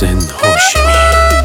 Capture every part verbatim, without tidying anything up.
محسن هاشمی.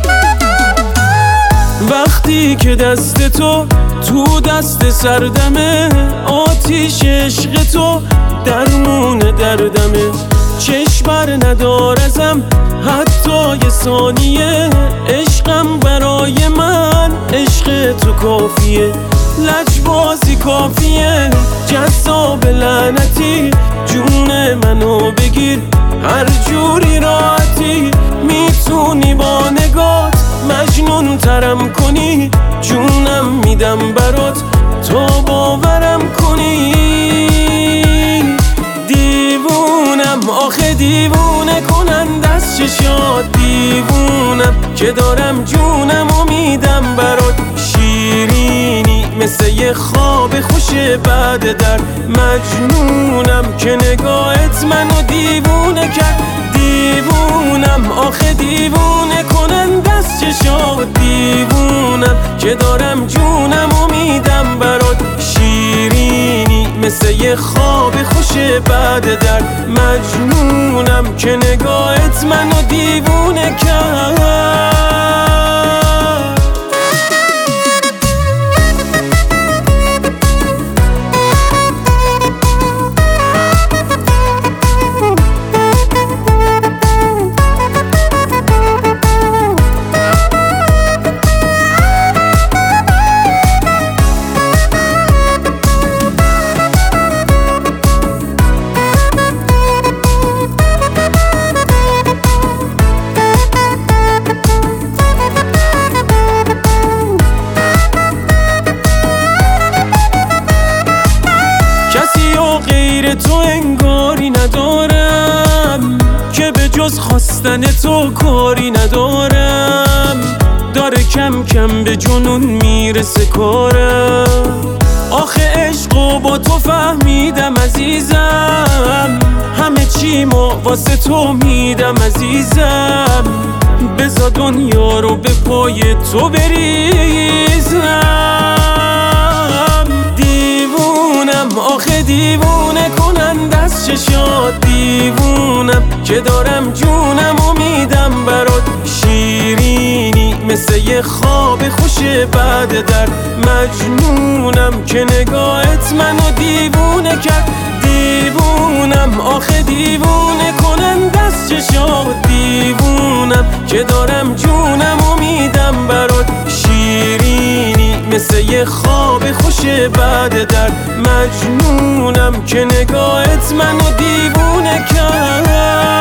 وقتی که دست تو تو دست سردمه، آتیش عشق تو درمون دردمه، چشم بر ندار ازم حتی یه ثانیه، عشقم برای من عشق تو کافیه، لجبازی کافیه، جذاب لعنتی، جون منو بگیر هر جوری راحتی، میتونی با نگات مجنون ترم کنی، جونم میدم برات تا باورم کنی. دیوونم آخه دیوونه کنند از چشات، دیوونم که دارم جونم و میدم برات، شیرینی مثل یه خواب خوش بعد در، مجنونم که نگاهت منو دیوونه کرد، دیوونم آخه دیوونه کنند از چشات، دیوونم که دارم جونم و میدم برات، شیرینی مثل یه خواب خوش بعد در، مجنونم که نگاهت منو دیوونه کرد. غیر تو انگاری ندارم که به جز خواستن تو کاری ندارم، داره کم کم به جنون میرسه کارم، آخه عشقو با تو فهمیدم عزیزم، همه چیمو واسه تو میدم عزیزم، بذار دنیا رو به پای تو بریزم. دیوونم آخه دیوونه کنند از چشات، دیوونم که دارم جونم و میدم برات، شیرینی مثل یه خواب خوش بعد در، مجنونم که نگاهت منو دیوونه کرد، دیوونم آخه دیوونه کنند از چشات، دیوونم که دارم جونم و میدم برات، شیرینی مثل یه خواب خوش بعد در، مجنونم که نگاهت منو دیوونه کرد.